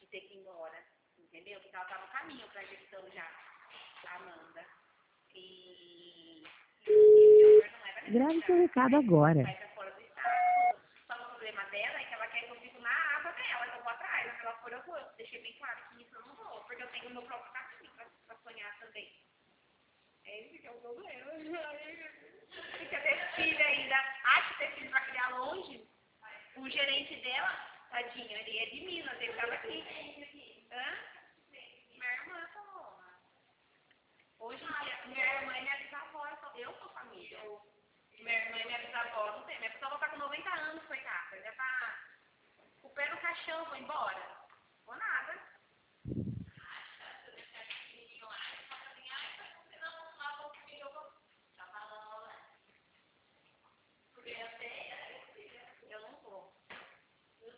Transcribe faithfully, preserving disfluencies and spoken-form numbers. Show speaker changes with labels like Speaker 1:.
Speaker 1: ter que ir embora, entendeu? Porque ela tá no caminho pra gestão já, a Amanda. E, e o meu não é pra
Speaker 2: Grave seu
Speaker 1: deixar,
Speaker 2: recado
Speaker 1: vai,
Speaker 2: agora.
Speaker 1: vai pra fora do estado, tudo. Só que o problema dela é que ela quer que eu fique na aba dela, que eu vou atrás, naquela fora eu vou. Eu deixei bem claro que isso eu não vou, porque eu tenho o meu próprio caminho pra, pra sonhar também. É esse que é o problema. Fica ter filho ainda, acha que ter filho pra criar longe. O gerente dela, tadinho, ele é de Minas, ele tava aqui. Hã? Minha irmã, pô. Hoje em dia, minha irmã e minha bisavó, eu sou, eu sou família. Minha irmã e minha bisavó, não sei, minha bisavó tá com noventa anos, coitada. Já tá com o pé no caixão, vou embora. Vou nada.